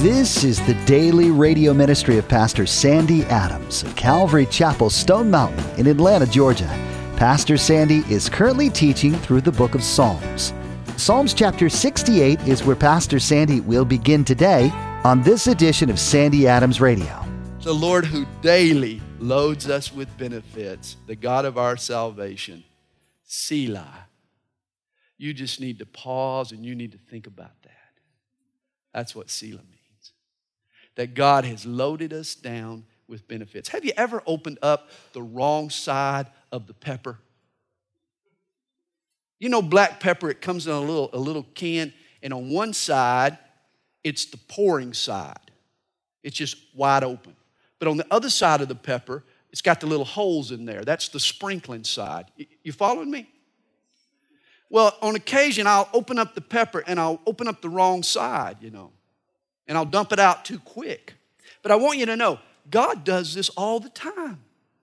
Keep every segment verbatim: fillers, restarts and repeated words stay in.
This is the daily radio ministry of Pastor Sandy Adams of Calvary Chapel, Stone Mountain in Atlanta, Georgia. Pastor Sandy is currently teaching through the book of Psalms. Psalms chapter sixty-eight is where Pastor Sandy will begin today on this edition of Sandy Adams Radio. The Lord who daily loads us with benefits, the God of our salvation, Selah. You just need to pause and you need to think about that. That's what Selah means. That God has loaded us down with benefits. Have you ever opened up the wrong side of the pepper? You know black pepper, it comes in a little, a little can, and on one side, it's the pouring side. It's just wide open. But on the other side of the pepper, it's got the little holes in there. That's the sprinkling side. You following me? Well, on occasion, I'll open up the pepper and I'll open up the wrong side, you know, and I'll dump it out too quick. But I want you to know, God does this all the time.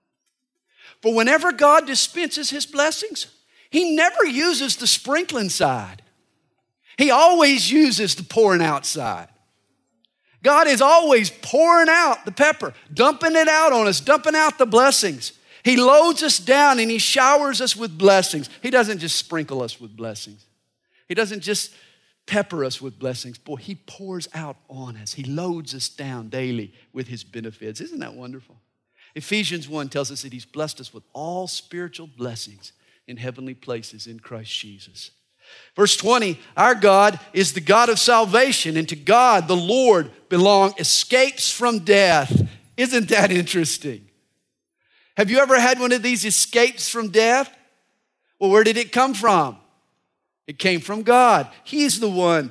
For whenever God dispenses His blessings, He never uses the sprinkling side. He always uses the pouring out side. God is always pouring out the pepper, dumping it out on us, dumping out the blessings. He loads us down and He showers us with blessings. He doesn't just sprinkle us with blessings. He doesn't just pepper us with blessings. Boy, He pours out on us. He loads us down daily with His benefits. Isn't that wonderful? Ephesians one tells us that He's blessed us with all spiritual blessings in heavenly places in Christ Jesus. Verse twenty, our God is the God of salvation, and to God, the Lord, belong escapes from death. Isn't that interesting? Have you ever had one of these escapes from death? Well, where did it come from? It came from God. He's the one.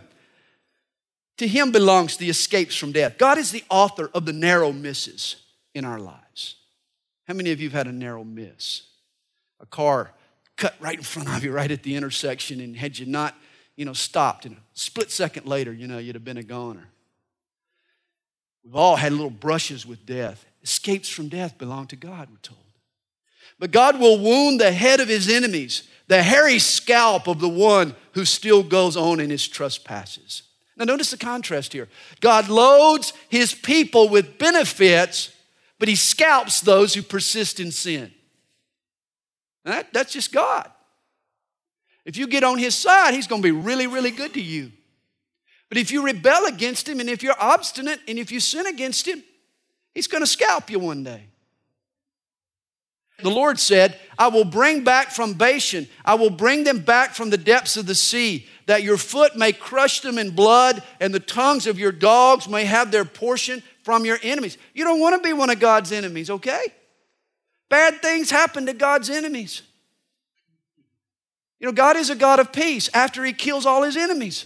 To Him belongs the escapes from death. God is the author of the narrow misses in our lives. How many of you have had a narrow miss? A car cut right in front of you, right at the intersection, and had you not, you know, stopped, and a split second later, you know, you'd have been a goner. We've all had little brushes with death. Escapes from death belong to God, we're told. But God will wound the head of His enemies, the hairy scalp of the one who still goes on in his trespasses. Now notice the contrast here. God loads His people with benefits, but He scalps those who persist in sin. That, that's just God. If you get on His side, He's going to be really, really good to you. But if you rebel against Him, and if you're obstinate, and if you sin against Him, He's going to scalp you one day. The Lord said, I will bring back from Bashan, I will bring them back from the depths of the sea, that your foot may crush them in blood, and the tongues of your dogs may have their portion from your enemies. You don't want to be one of God's enemies, okay? Bad things happen to God's enemies. You know, God is a God of peace after He kills all His enemies.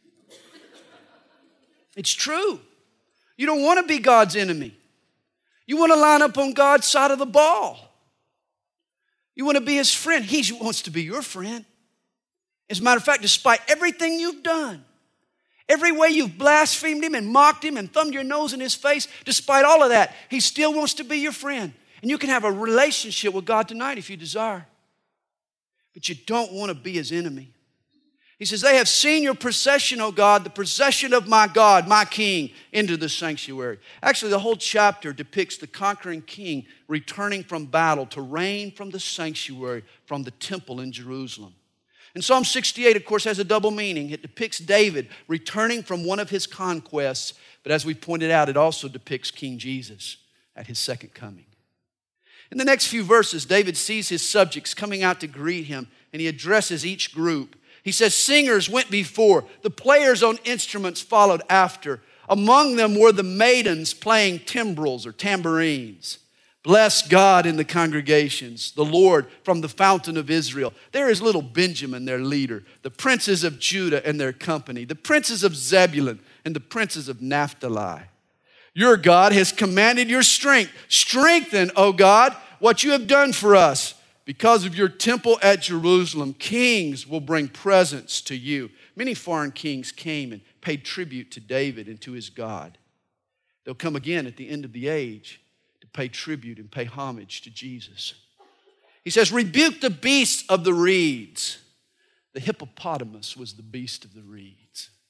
It's true. You don't want to be God's enemy. You want to line up on God's side of the ball. You want to be His friend. He wants to be your friend. As a matter of fact, despite everything you've done, every way you've blasphemed Him and mocked Him and thumbed your nose in His face, despite all of that, He still wants to be your friend. And you can have a relationship with God tonight if you desire. But you don't want to be His enemy. He says, they have seen your procession, O God, the procession of my God, my King, into the sanctuary. Actually, the whole chapter depicts the conquering king returning from battle to reign from the sanctuary, from the temple in Jerusalem. And Psalm sixty-eight, of course, has a double meaning. It depicts David returning from one of his conquests, but as we pointed out, it also depicts King Jesus at His second coming. In the next few verses, David sees his subjects coming out to greet him, and he addresses each group. He says, singers went before, the players on instruments followed after. Among them were the maidens playing timbrels or tambourines. Bless God in the congregations, the Lord from the fountain of Israel. There is little Benjamin, their leader, the princes of Judah and their company, the princes of Zebulun and the princes of Naphtali. Your God has commanded your strength. Strengthen, O God, what you have done for us. Because of your temple at Jerusalem, kings will bring presents to you. Many foreign kings came and paid tribute to David and to his God. They'll come again at the end of the age to pay tribute and pay homage to Jesus. He says, rebuke the beasts of the reeds. The hippopotamus was the beast of the reeds.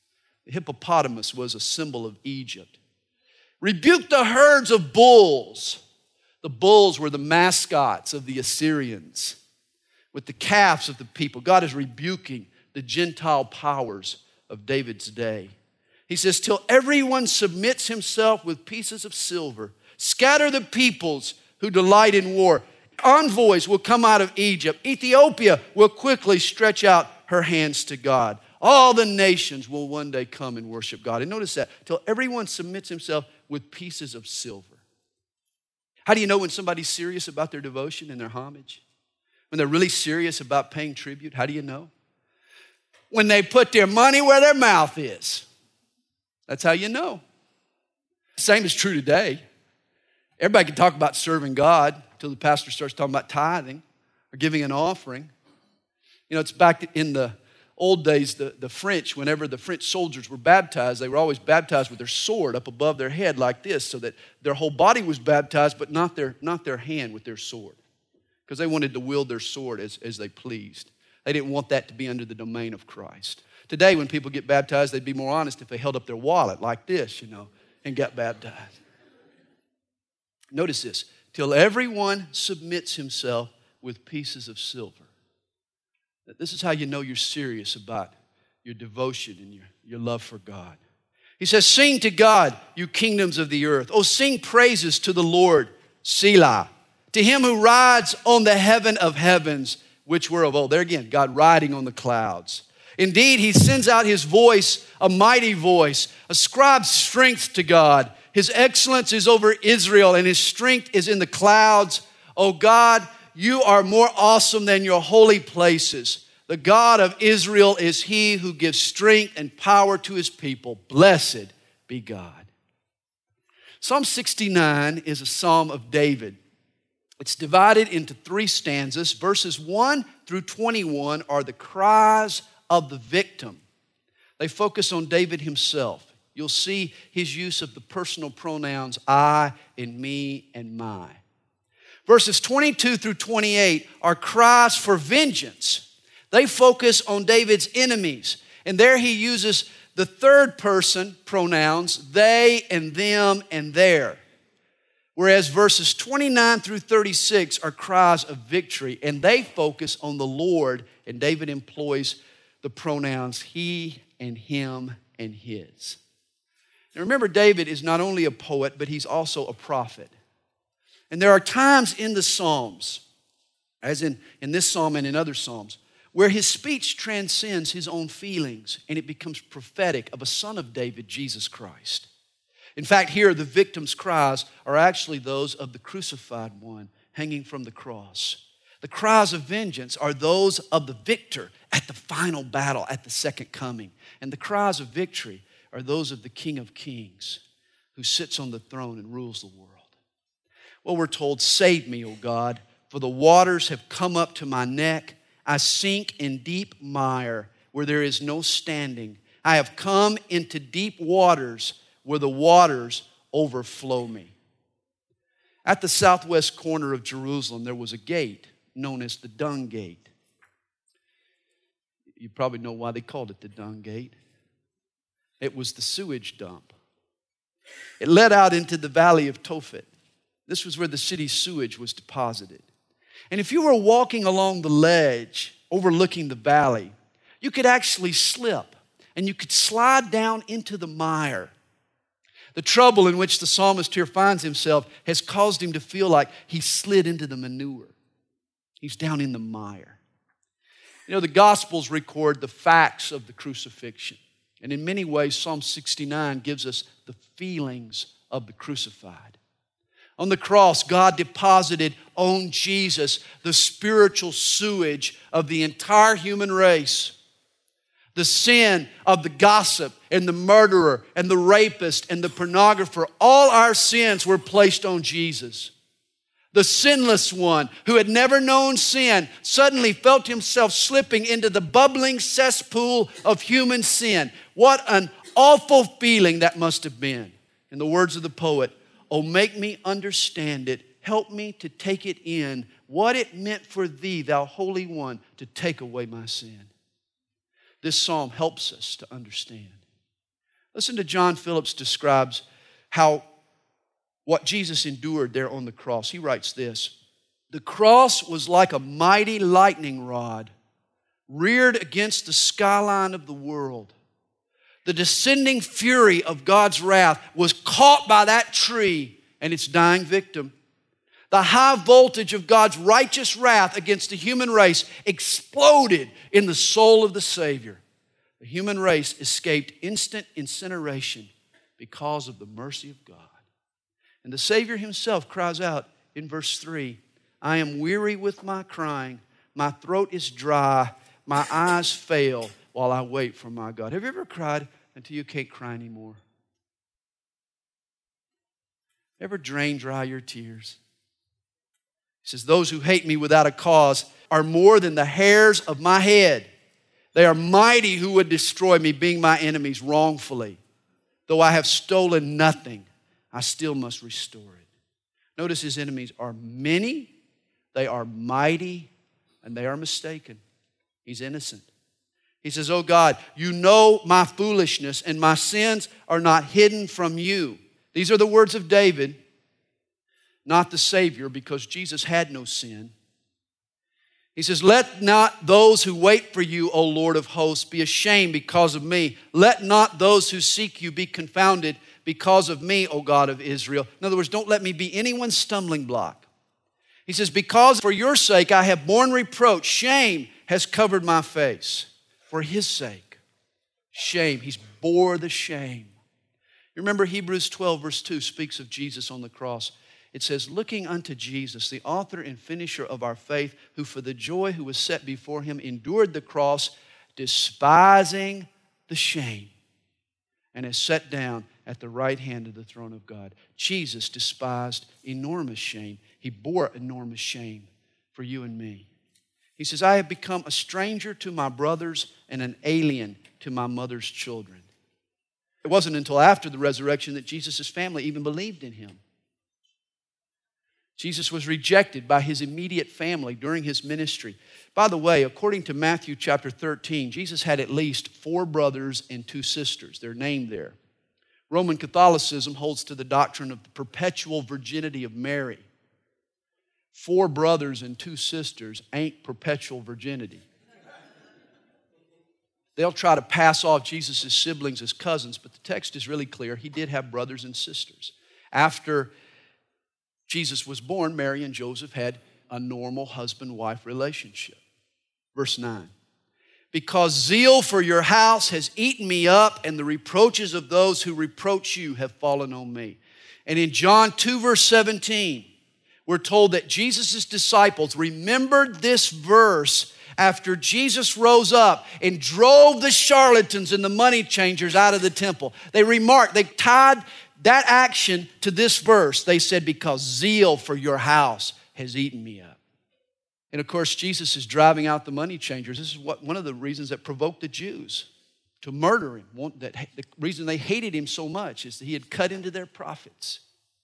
The hippopotamus was a symbol of Egypt. Rebuke the herds of bulls. The bulls were the mascots of the Assyrians. With the calves of the people, God is rebuking the Gentile powers of David's day. He says, till everyone submits himself with pieces of silver, scatter the peoples who delight in war. Envoys will come out of Egypt. Ethiopia will quickly stretch out her hands to God. All the nations will one day come and worship God. And notice that, till everyone submits himself with pieces of silver. How do you know when somebody's serious about their devotion and their homage? When they're really serious about paying tribute, how do you know? When they put their money where their mouth is. That's how you know. Same is true today. Everybody can talk about serving God until the pastor starts talking about tithing or giving an offering. You know, it's back in the old days, the, the French, whenever the French soldiers were baptized, they were always baptized with their sword up above their head like this, so that their whole body was baptized, but not their, not their hand with their sword. Because they wanted to wield their sword as, as they pleased. They didn't want that to be under the domain of Christ. Today, when people get baptized, they'd be more honest if they held up their wallet like this, you know, and got baptized. Notice this, till everyone submits himself with pieces of silver. This is how you know you're serious about your devotion and your, your love for God. He says, sing to God, you kingdoms of the earth. Oh, sing praises to the Lord, Selah. To him who rides on the heaven of heavens, which were of old. There again, God riding on the clouds. Indeed, he sends out his voice, a mighty voice. Ascribe strength to God. His excellence is over Israel, and his strength is in the clouds. Oh God, you are more awesome than your holy places. The God of Israel is he who gives strength and power to his people. Blessed be God. Psalm sixty-nine is a psalm of David. It's divided into three stanzas. Verses one through twenty-one are the cries of the victim. They focus on David himself. You'll see his use of the personal pronouns I and me and my. Verses twenty-two through twenty-eight are cries for vengeance. They focus on David's enemies. And there he uses the third person pronouns, they and them and their. Whereas verses twenty-nine through thirty-six are cries of victory, and they focus on the Lord, and David employs the pronouns he and him and his. Now remember, David is not only a poet, but he's also a prophet. And there are times in the Psalms, as in, in this psalm and in other psalms, where his speech transcends his own feelings, and it becomes prophetic of a son of David, Jesus Christ. In fact, here the victim's cries are actually those of the crucified one hanging from the cross. The cries of vengeance are those of the victor at the final battle, at the second coming. And the cries of victory are those of the King of Kings who sits on the throne and rules the world. Well, we're told, save me, O God, for the waters have come up to my neck. I sink in deep mire where there is no standing. I have come into deep waters where the waters overflow me. At the southwest corner of Jerusalem, there was a gate known as the Dung Gate. You probably know why they called it the Dung Gate. It was the sewage dump. It led out into the valley of Tophet. This was where the city's sewage was deposited. And if you were walking along the ledge overlooking the valley, you could actually slip and you could slide down into the mire. The trouble in which the psalmist here finds himself has caused him to feel like he slid into the manure. He's down in the mire. You know, the Gospels record the facts of the crucifixion. And in many ways, Psalm sixty-nine gives us the feelings of the crucified. On the cross, God deposited on Jesus the spiritual sewage of the entire human race. The sin of the gossip and the murderer and the rapist and the pornographer, all our sins were placed on Jesus. The sinless one who had never known sin suddenly felt himself slipping into the bubbling cesspool of human sin. What an awful feeling that must have been. In the words of the poet, oh, make me understand it. Help me to take it in, what it meant for thee, thou Holy One, to take away my sin. This psalm helps us to understand. Listen to John Phillips describes how what Jesus endured there on the cross. He writes this: the cross was like a mighty lightning rod reared against the skyline of the world. The descending fury of God's wrath was caught by that tree and its dying victim. The high voltage of God's righteous wrath against the human race exploded in the soul of the Savior. The human race escaped instant incineration because of the mercy of God. And the Savior himself cries out in verse three, I am weary with my crying, my throat is dry, my eyes fail while I wait for my God. Have you ever cried until you can't cry anymore? Ever drain dry your tears? He says, those who hate me without a cause are more than the hairs of my head. They are mighty who would destroy me, being my enemies wrongfully. Though I have stolen nothing, I still must restore it. Notice his enemies are many, they are mighty, and they are mistaken. He's innocent. He says, oh God, you know my foolishness, and my sins are not hidden from you. These are the words of David, not the Savior, because Jesus had no sin. He says, let not those who wait for you, O Lord of hosts, be ashamed because of me. Let not those who seek you be confounded because of me, O God of Israel. In other words, don't let me be anyone's stumbling block. He says, because for your sake I have borne reproach. Shame has covered my face. For his sake, shame. He's bore the shame. You remember Hebrews twelve verse two speaks of Jesus on the cross. It says, looking unto Jesus, the author and finisher of our faith, who for the joy who was set before him endured the cross, despising the shame, and is set down at the right hand of the throne of God. Jesus despised enormous shame. He bore enormous shame for you and me. He says, I have become a stranger to my brothers and an alien to my mother's children. It wasn't until after the resurrection that Jesus' family even believed in him. Jesus was rejected by his immediate family during his ministry. By the way, according to Matthew chapter thirteen, Jesus had at least four brothers and two sisters. They're named there. Roman Catholicism holds to the doctrine of the perpetual virginity of Mary. Four brothers and two sisters ain't perpetual virginity. They'll try to pass off Jesus' siblings as cousins, but the text is really clear. He did have brothers and sisters. After Jesus was born, Mary and Joseph had a normal husband-wife relationship. Verse nine, because zeal for your house has eaten me up, and the reproaches of those who reproach you have fallen on me. And in John two verse seventeen, we're told that Jesus' disciples remembered this verse after Jesus rose up and drove the charlatans and the money changers out of the temple. They remarked, they tied that action to this verse. They said, because zeal for your house has eaten me up. And of course, Jesus is driving out the money changers. This is what, one of the reasons that provoked the Jews to murder him. One, that, the reason they hated him so much is that he had cut into their profits.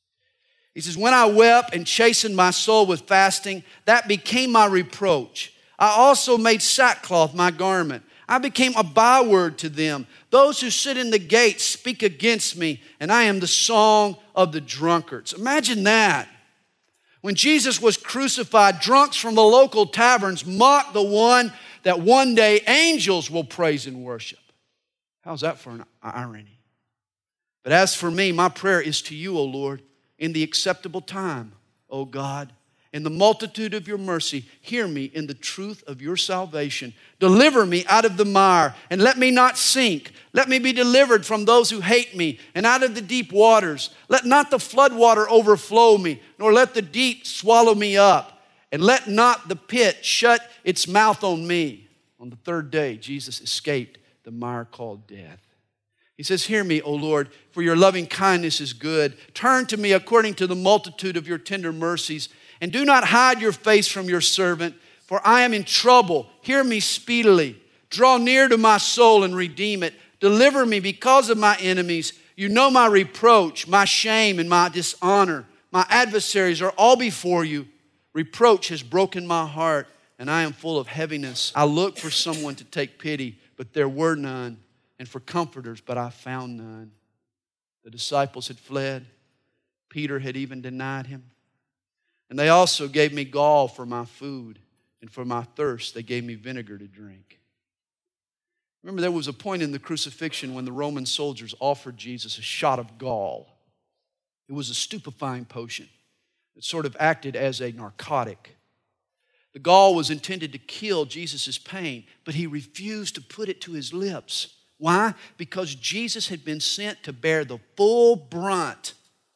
He says, when I wept and chastened my soul with fasting, that became my reproach. I also made sackcloth my garment. I became a byword to them. Those who sit in the gates speak against me, and I am the song of the drunkards. Imagine that. When Jesus was crucified, drunks from the local taverns mocked the one that one day angels will praise and worship. How's that for an irony? But as for me, my prayer is to you, O Lord, in the acceptable time, O God. In the multitude of your mercy, hear me in the truth of your salvation. Deliver me out of the mire, and let me not sink. Let me be delivered from those who hate me, and out of the deep waters. Let not the floodwater overflow me, nor let the deep swallow me up. And let not the pit shut its mouth on me. On the third day, Jesus escaped the mire called death. He says, hear me, O Lord, for your loving kindness is good. Turn to me according to the multitude of your tender mercies, and do not hide your face from your servant, for I am in trouble. Hear me speedily. Draw near to my soul and redeem it. Deliver me because of my enemies. You know my reproach, my shame, and my dishonor. My adversaries are all before you. Reproach has broken my heart, and I am full of heaviness. I looked for someone to take pity, but there were none. and for comforters, but I found none. The disciples had fled. Peter had even denied him. And they also gave me gall for my food, and for my thirst they gave me vinegar to drink. Remember, there was a point in the crucifixion when the Roman soldiers offered Jesus a shot of gall. It was a stupefying potion. It sort of acted as a narcotic. The gall was intended to kill Jesus' pain, but he refused to put it to his lips. Why? Because Jesus had been sent to bear the full brunt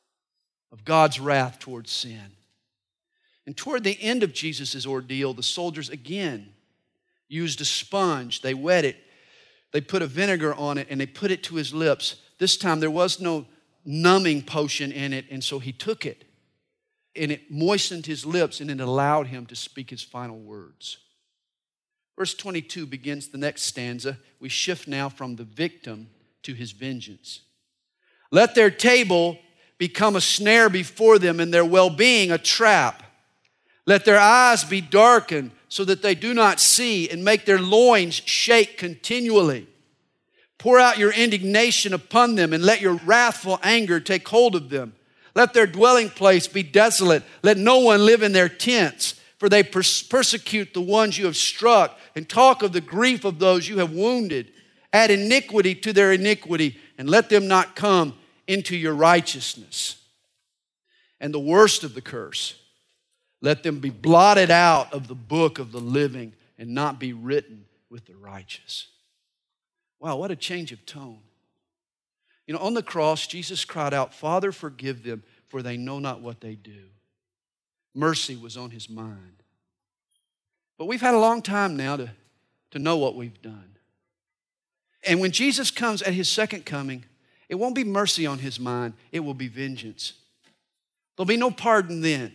of God's wrath towards sin. And toward the end of Jesus' ordeal, the soldiers again used a sponge. They wet it. They put a vinegar on it and they put it to his lips. This time there was no numbing potion in it, and so he took it. And it moistened his lips and it allowed him to speak his final words. Verse twenty-two begins the next stanza. We shift now from the victim to his vengeance. Let their table become a snare before them and their well-being a trap. Let their eyes be darkened so that they do not see, and make their loins shake continually. Pour out your indignation upon them and let your wrathful anger take hold of them. Let their dwelling place be desolate. Let no one live in their tents, for they pers- persecute the ones you have struck and talk of the grief of those you have wounded. Add iniquity to their iniquity and let them not come into your righteousness. And the worst of the curse, let them be blotted out of the book of the living and not be written with the righteous. Wow, what a change of tone. You know, on the cross, Jesus cried out, Father, forgive them, for they know not what they do. Mercy was on his mind. But we've had a long time now to, to know what we've done. And when Jesus comes at his second coming, it won't be mercy on his mind, it will be vengeance. There'll be no pardon then.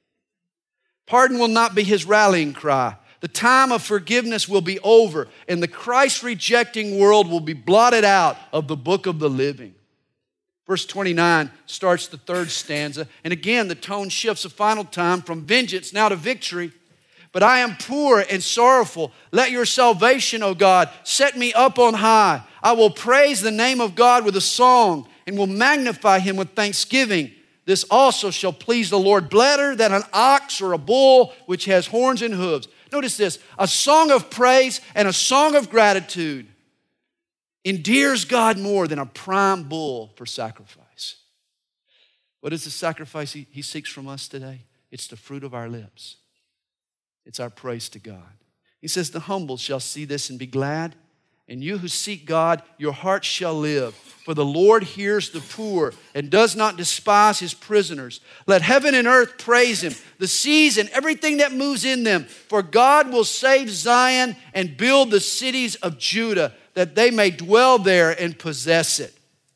Pardon will not be his rallying cry. The time of forgiveness will be over, and the Christ-rejecting world will be blotted out of the book of the living. Verse twenty-nine starts the third stanza, and again the tone shifts a final time from vengeance now to victory. But I am poor and sorrowful. Let your salvation, O God, set me up on high. I will praise the name of God with a song and will magnify him with thanksgiving. This also shall please the Lord, better than an ox or a bull which has horns and hooves. Notice this, a song of praise and a song of gratitude endears God more than a prime bull for sacrifice. What is the sacrifice he, he seeks from us today? It's the fruit of our lips. It's our praise to God. He says, the humble shall see this and be glad. And you who seek God, your heart shall live. For the Lord hears the poor and does not despise his prisoners. Let heaven and earth praise him, the seas and everything that moves in them. For God will save Zion and build the cities of Judah, that they may dwell there and possess it.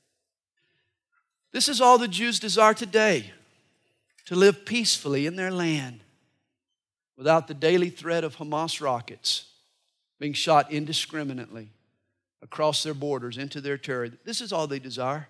This is all the Jews desire today, to live peacefully in their land without the daily threat of Hamas rockets being shot indiscriminately across their borders into their territory. This is all they desire,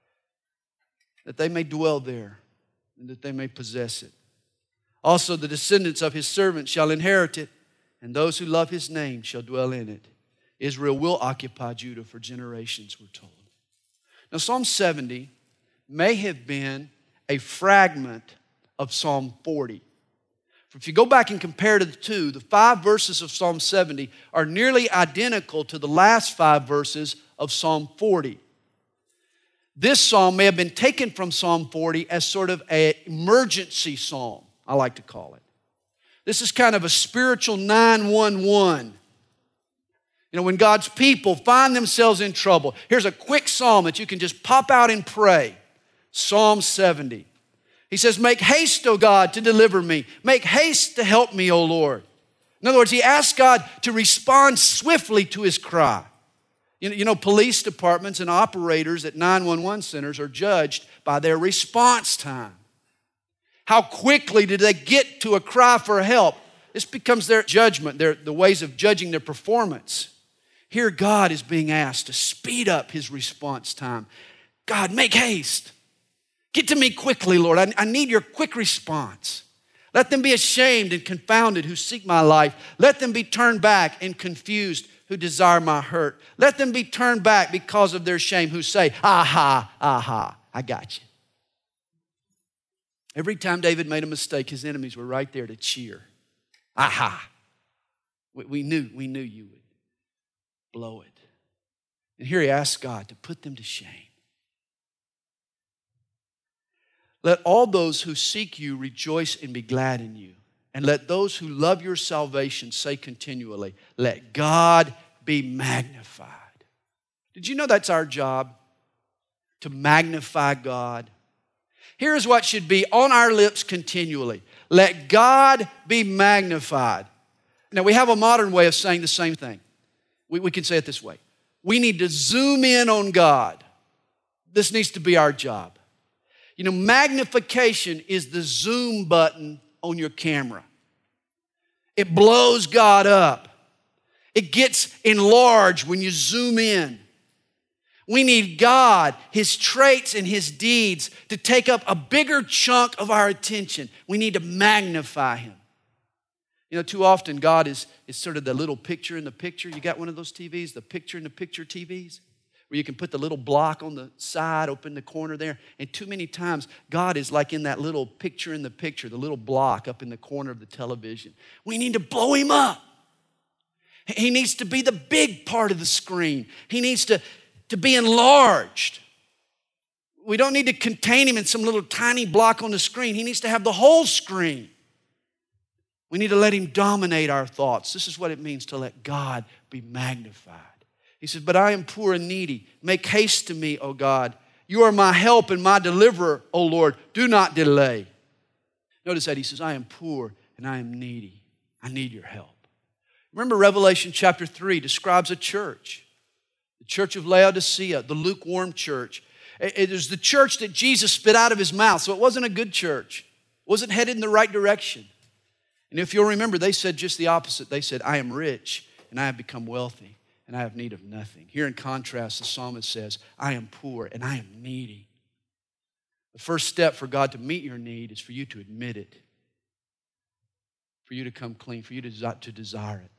that they may dwell there and that they may possess it. Also, the descendants of his servants shall inherit it, and those who love his name shall dwell in it. Israel will occupy Judah for generations, we're told. Now, Psalm seventy may have been a fragment of Psalm forty. If you go back and compare the two, the five verses of Psalm seventy are nearly identical to the last five verses of Psalm forty. This psalm may have been taken from Psalm forty as sort of an emergency psalm, I like to call it. This is kind of a spiritual nine one one. You know, when God's people find themselves in trouble, here's a quick psalm that you can just pop out and pray. Psalm seventy. He says, make haste, O God, to deliver me. Make haste to help me, O Lord. In other words, he asks God to respond swiftly to his cry. You know, you know, police departments and operators at nine one one centers are judged by their response time. How quickly did they get to a cry for help? This becomes their judgment, their, the ways of judging their performance. Here, God is being asked to speed up his response time. God, make haste. Get to me quickly, Lord. I, I need your quick response. Let them be ashamed and confounded who seek my life. Let them be turned back and confused who desire my hurt. Let them be turned back because of their shame who say, aha, aha, I got you. Every time David made a mistake, his enemies were right there to cheer. Aha. We, we knew, we knew you would blow it. And here he asks God to put them to shame. Let all those who seek you rejoice and be glad in you. And let those who love your salvation say continually, let God be magnified. Did you know that's our job? To magnify God. Here's what should be on our lips continually. Let God be magnified. Now we have a modern way of saying the same thing. We, we can say it this way. We need to zoom in on God. This needs to be our job. You know, magnification is the zoom button on your camera. It blows God up. It gets enlarged when you zoom in. We need God, His traits and His deeds to take up a bigger chunk of our attention. We need to magnify Him. You know, too often God is, is sort of the little picture in the picture. You got one of those T Vs, the picture in the picture T Vs? Where you can put the little block on the side, open the corner there. And too many times, God is like in that little picture in the picture, the little block up in the corner of the television. We need to blow Him up. He needs to be the big part of the screen. He needs to, to be enlarged. We don't need to contain Him in some little tiny block on the screen. He needs to have the whole screen. We need to let Him dominate our thoughts. This is what it means to let God be magnified. He says, but I am poor and needy. Make haste to me, O God. You are my help and my deliverer, O Lord. Do not delay. Notice that he says, I am poor and I am needy. I need your help. Remember Revelation chapter three describes a church. The church of Laodicea, the lukewarm church. It is the church that Jesus spit out of His mouth, so it wasn't a good church. It wasn't headed in the right direction. And if you'll remember, they said just the opposite. They said, I am rich and I have become wealthy. And I have need of nothing. Here in contrast, the psalmist says, I am poor and I am needy. The first step for God to meet your need is for you to admit it, for you to come clean, for you to, to desire it.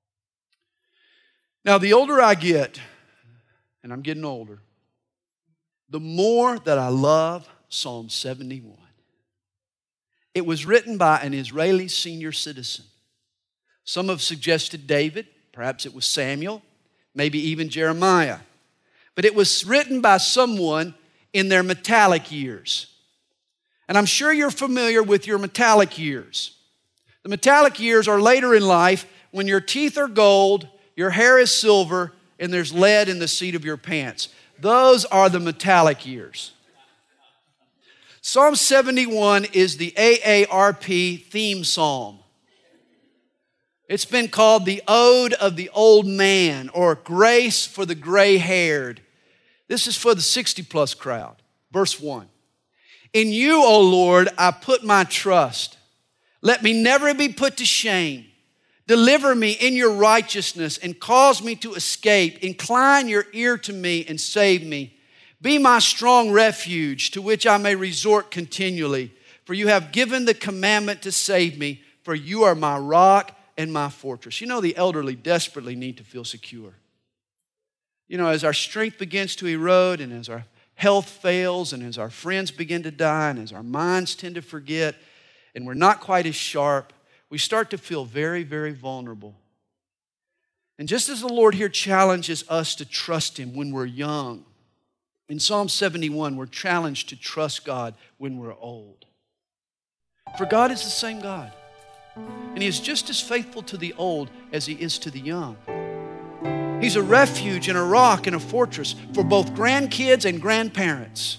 Now, the older I get, and I'm getting older, the more that I love Psalm seventy-one. It was written by an Israeli senior citizen. Some have suggested David, perhaps it was Samuel, maybe even Jeremiah. But it was written by someone in their metallic years. And I'm sure you're familiar with your metallic years. The metallic years are later in life when your teeth are gold, your hair is silver, and there's lead in the seat of your pants. Those are the metallic years. Psalm seventy-one is the A A R P theme psalm. It's been called the Ode of the Old Man or Grace for the Gray-Haired. This is for the sixty plus crowd. Verse one. In you, O Lord, I put my trust. Let me never be put to shame. Deliver me in your righteousness and cause me to escape. Incline your ear to me and save me. Be my strong refuge to which I may resort continually. For you have given the commandment to save me. For you are my rock and my fortress. You know, the elderly desperately need to feel secure. You know, as our strength begins to erode and as our health fails and as our friends begin to die and as our minds tend to forget and we're not quite as sharp, we start to feel very, very vulnerable. And just as the Lord here challenges us to trust Him when we're young, in Psalm seventy-one, we're challenged to trust God when we're old. For God is the same God. And He is just as faithful to the old as He is to the young. He's a refuge and a rock and a fortress for both grandkids and grandparents.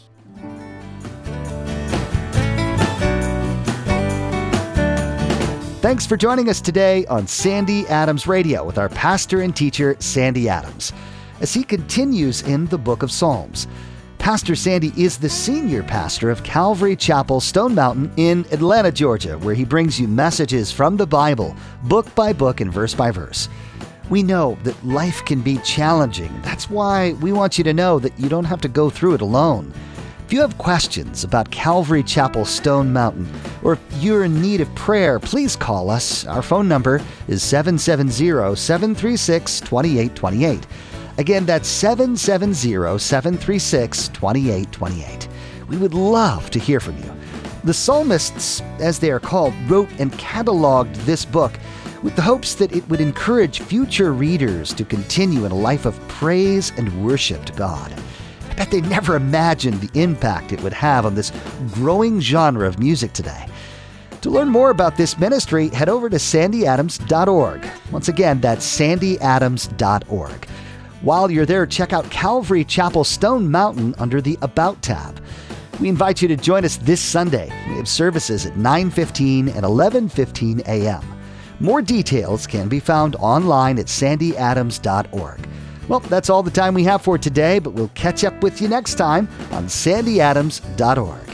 Thanks for joining us today on Sandy Adams Radio with our pastor and teacher, Sandy Adams, as he continues in the book of Psalms. Pastor Sandy is the senior pastor of Calvary Chapel, Stone Mountain in Atlanta, Georgia, where he brings you messages from the Bible, book by book and verse by verse. We know that life can be challenging. That's why we want you to know that you don't have to go through it alone. If If you have questions about Calvary Chapel Stone Mountain, or if you're in need of prayer, please call us. Our phone number is seven seven zero, seven three six, two eight two eight. Again, that's seven seven zero, seven three six, two eight two eight. We would love to hear from you. The psalmists, as they are called, wrote and cataloged this book with the hopes that it would encourage future readers to continue in a life of praise and worship to God. I bet they never imagined the impact it would have on this growing genre of music today. To learn more about this ministry, head over to sandy adams dot org. Once again, that's sandy adams dot org. While you're there, check out Calvary Chapel Stone Mountain under the About tab. We invite you to join us this Sunday. We have services at nine fifteen and eleven fifteen a.m. More details can be found online at sandy adams dot org. Well, that's all the time we have for today, but we'll catch up with you next time on sandy adams dot org.